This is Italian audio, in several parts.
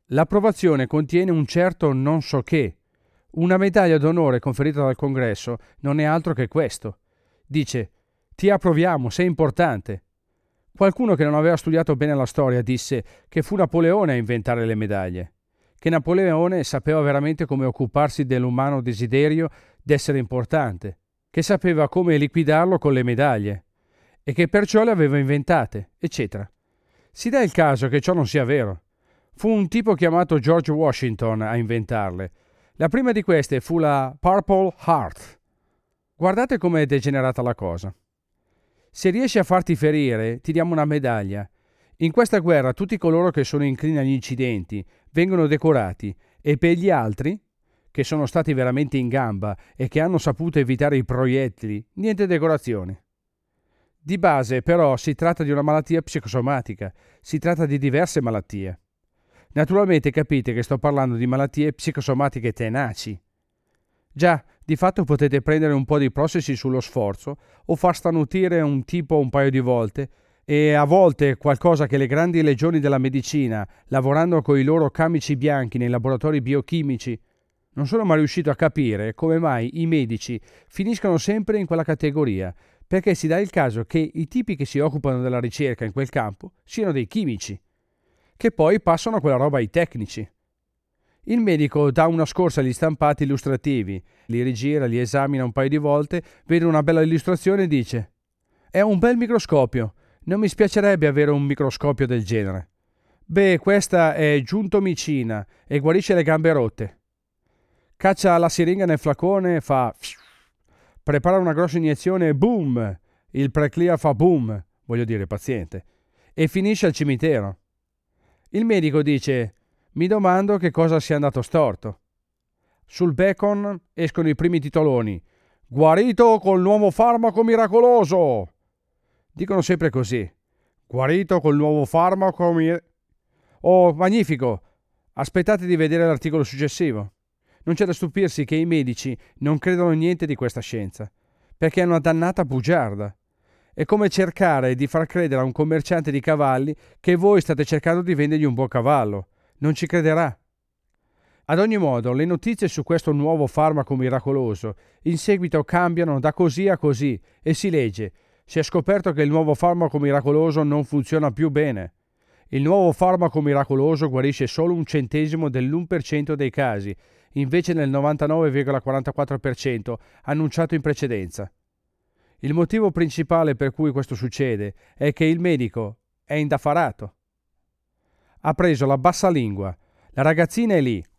L'approvazione contiene un certo non so che. Una medaglia d'onore conferita dal Congresso non è altro che questo. Dice: ti approviamo, sei importante. Qualcuno che non aveva studiato bene la storia disse che fu Napoleone a inventare le medaglie, che Napoleone sapeva veramente come occuparsi dell'umano desiderio d'essere importante, che sapeva come liquidarlo con le medaglie e che perciò le aveva inventate, eccetera. Si dà il caso che ciò non sia vero. Fu un tipo chiamato George Washington a inventarle. La prima di queste fu la Purple Heart. Guardate come è degenerata la cosa. Se riesci a farti ferire, ti diamo una medaglia. In questa guerra tutti coloro che sono inclini agli incidenti vengono decorati e per gli altri, che sono stati veramente in gamba e che hanno saputo evitare i proiettili, niente decorazioni. Di base, però, si tratta di una malattia psicosomatica, si tratta di diverse malattie. Naturalmente capite che sto parlando di malattie psicosomatiche tenaci. Già, di fatto potete prendere un po' di processi sullo sforzo o far starnutire un tipo un paio di volte e a volte qualcosa che le grandi legioni della medicina, lavorando con i loro camici bianchi nei laboratori biochimici, non sono mai riuscito a capire come mai i medici finiscono sempre in quella categoria, perché si dà il caso che i tipi che si occupano della ricerca in quel campo siano dei chimici, che poi passano quella roba ai tecnici. Il medico dà una scorsa agli stampati illustrativi, li rigira, li esamina un paio di volte, vede una bella illustrazione e dice: «È un bel microscopio, non mi spiacerebbe avere un microscopio del genere. Beh, questa è giuntomicina e guarisce le gambe rotte». Caccia la siringa nel flacone, fa prepara una grossa iniezione, boom, il preclear fa boom, voglio dire paziente, e finisce al cimitero. Il medico dice: «Mi domando che cosa sia andato storto». Sul bacon escono i primi titoloni: «Guarito col nuovo farmaco miracoloso». Dicono sempre così: «Guarito col nuovo farmaco Oh, magnifico! Aspettate di vedere l'articolo successivo». Non c'è da stupirsi che i medici non credono niente di questa scienza, perché è una dannata bugiarda. È come cercare di far credere a un commerciante di cavalli che voi state cercando di vendergli un buon cavallo. Non ci crederà. Ad ogni modo, le notizie su questo nuovo farmaco miracoloso in seguito cambiano da così a così e si legge: si è scoperto che il nuovo farmaco miracoloso non funziona più bene. Il nuovo farmaco miracoloso guarisce solo 1/100 dell'1% dei casi, invece del 99,44% annunciato in precedenza. Il motivo principale per cui questo succede è che il medico è indaffarato. Ha preso la bassalingua. La ragazzina è lì.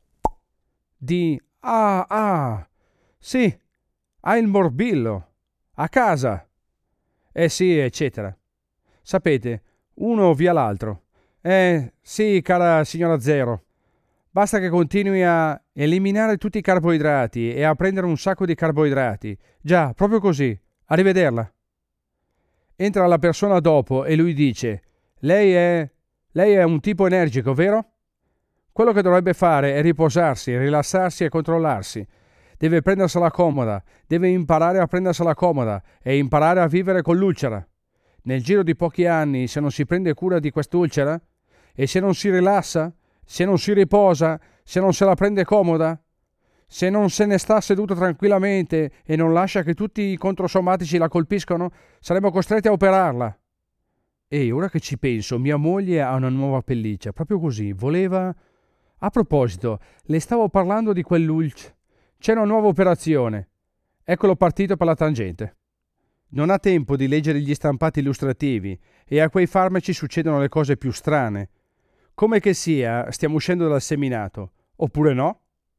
Sì, ha il morbillo. A casa. Sì, eccetera. Sapete, uno via l'altro. Sì, cara signora Zero. Basta che continui a eliminare tutti i carboidrati e a prendere un sacco di carboidrati. Già, proprio così. Arrivederla. Entra la persona dopo e lui dice: Lei è un tipo energico, vero? Quello che dovrebbe fare è riposarsi, rilassarsi e controllarsi. Deve prendersela comoda, deve imparare a prendersela comoda e imparare a vivere con l'ulcera. Nel giro di pochi anni, se non si prende cura di quest'ulcera, e se non si rilassa, se non si riposa, se non se la prende comoda, se non se ne sta seduto tranquillamente e non lascia che tutti i controsomatici la colpiscono, saremo costretti a operarla. E ora che ci penso, mia moglie ha una nuova pelliccia, proprio così, voleva... A proposito, le stavo parlando di quell'ulc. C'è una nuova operazione. Eccolo partito per la tangente. Non ha tempo di leggere gli stampati illustrativi e a quei farmaci succedono le cose più strane. Come che sia, stiamo uscendo dal seminato. Oppure no?